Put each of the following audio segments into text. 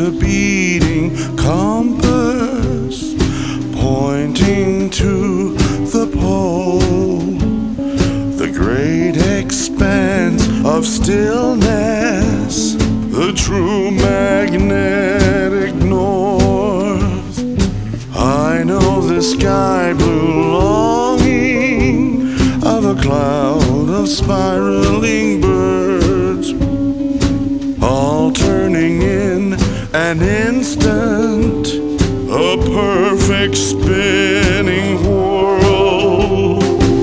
a beating compass pointing to the pole, the great expanse of stillness, the true magnetic north. I know the sky blue longing of a cloud of spiraling birds, all turning in an instant, a perfect spinning whirl.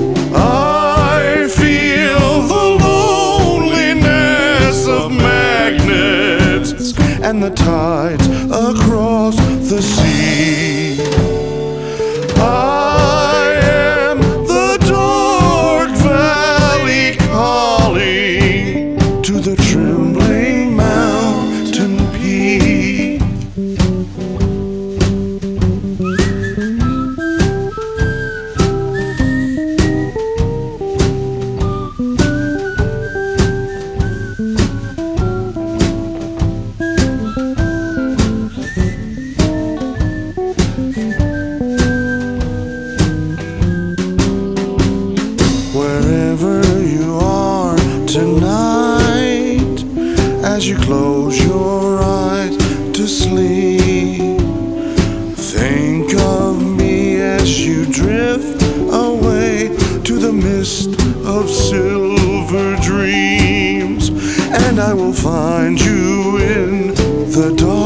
I feel the loneliness of magnets and the tides across the sea. I am the dark valley calling to the trembling mountain peak. Wherever you are tonight, as you close your eyes to sleep, think of me as you drift away to the mist of silver dreams, and I will find you in the dark.